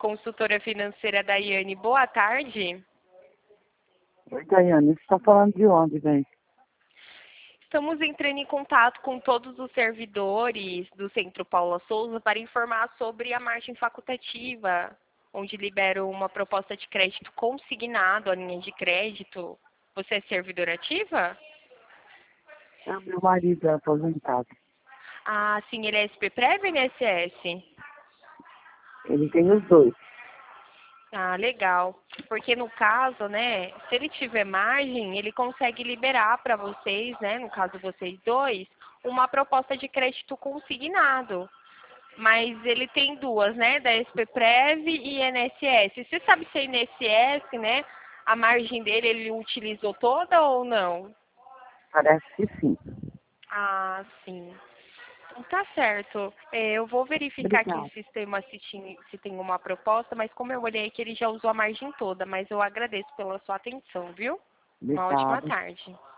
consultora financeira Daiane. Boa tarde. Oi, Daiane, você está falando de onde, bem? Estamos entrando em contato com todos os servidores do Centro Paula Souza para informar sobre a margem facultativa, onde liberam uma proposta de crédito consignado, a linha de crédito. Você é servidora ativa? É meu marido é aposentado. Ah, sim, ele é SPPrev ou INSS? Ele tem os dois. Ah, legal. Porque no caso, né, se ele tiver margem, ele consegue liberar para vocês, né, no caso vocês dois, uma proposta de crédito consignado. Mas ele tem duas, né, da SPPrev e INSS. Você sabe se é INSS, né, a margem dele ele utilizou toda ou não? Parece que sim. Ah, sim. Tá certo. Eu vou verificar aqui no Obrigada. sistema se tem uma proposta, mas como eu olhei que ele já usou a margem toda, mas eu agradeço pela sua atenção, viu? Uma ótima Obrigada. tarde.